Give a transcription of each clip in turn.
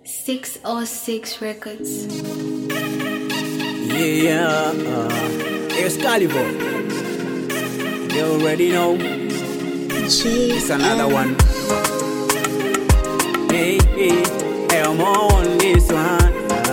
606 Records. Yeah, Excalibur. You already know. It's another one. Hey, I'm on this one.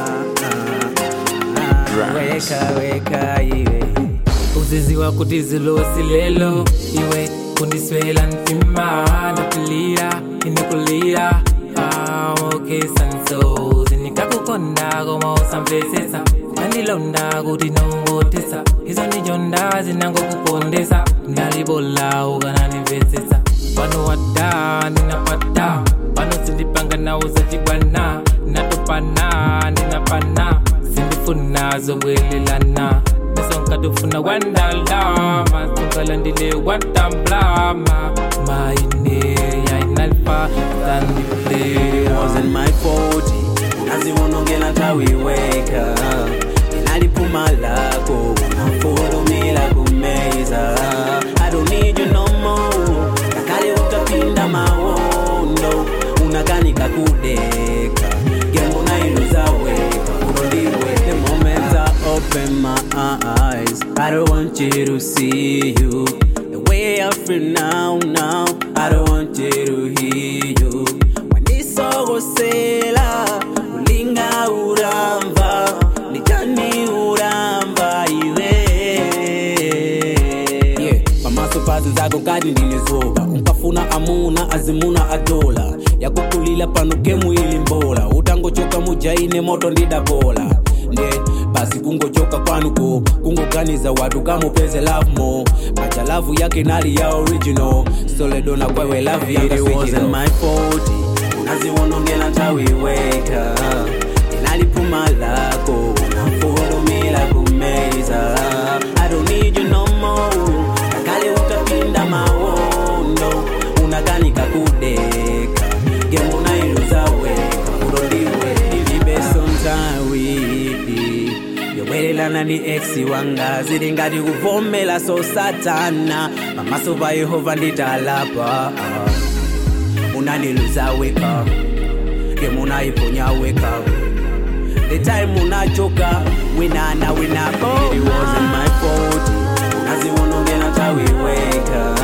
Weka, yeah. Uzizi wa kutizilo silelo iwe kundiswela nfima nakulia inikulia okay sanso zinikakukonda koma usamvesesa kandilonda kuti nongotesa izo ndijonda zinangokupondesa ndalibola ukananimvesesa pano wada ninapata pano sindipanga nawo zachibwana natopana ninapana sindifuna zobwelelana Kadufuna wandala, masukalandile watamblama. Maine ya inalpa tandile. It wasn't my fault. Naziwonongela tawiweka. Inalipuma lako, follow me like umeza. I don't need you no more. Nakale utapinda mawondo, unakanika kudeka. Gembo na iluza weka, urondiwe. The moment I open my eyes, I don't want you to see you the way I feel now. I don't want you to hear you. When this all sela, ulinga uramba, nijani uramba iwe. Yeah, mama sopazi zako kadi ndinizoba. Unkafuna amuna azimuna adola. Yakukulila panuke mwili mbola. Utangochoka mujaine moto ndidabola. Basi kungochoka kwanuko kungoganiza watu kama upenze love more acha love yake nali ya original soledo na kwewe love yake it wasn't my fault naziwonongela tawiweka inalipuma lako follow me like umeza I don't need you no more akale utapinda mawondo unakanika kudeka gembo na iluza weka uroliwe ilibe sometime Welelana ni exi wanga zilingati kuvomela so satana mama sova Yehova nditalapa unaniluza weka gemuna iponya weka the time unachoka winana winako it wasn't my fault naziwonongela tawiweka